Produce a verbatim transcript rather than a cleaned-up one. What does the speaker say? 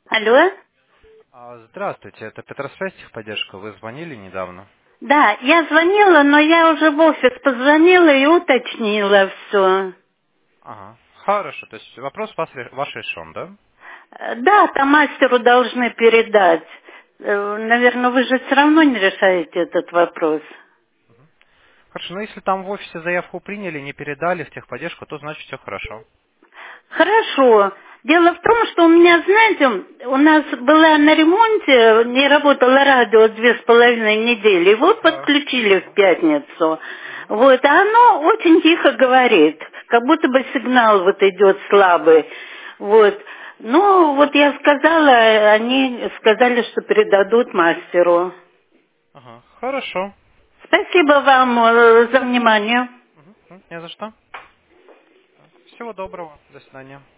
Алло? А, Здравствуйте, это Петросвязь техподдержка. Вы звонили недавно? Да, я звонила, но я уже в офис позвонила и уточнила все. Ага. Хорошо, то есть вопрос ваш, ре- ваш решен, да? Да, там мастеру должны передать. Наверное, вы же все равно не решаете этот вопрос. Хорошо, но если там в офисе заявку приняли, не передали в техподдержку, то значит все хорошо. Хорошо. Дело в том, что у меня, знаете, у нас была на ремонте, не работало радио две с половиной недели. И вот Так. подключили в пятницу. Вот, а оно очень тихо говорит, как будто бы сигнал вот идет слабый. Вот. Ну, вот я сказала, они сказали, что передадут мастеру. Ага. Хорошо. Спасибо вам э, за внимание. Мгм. Не за что. Всего доброго. До свидания.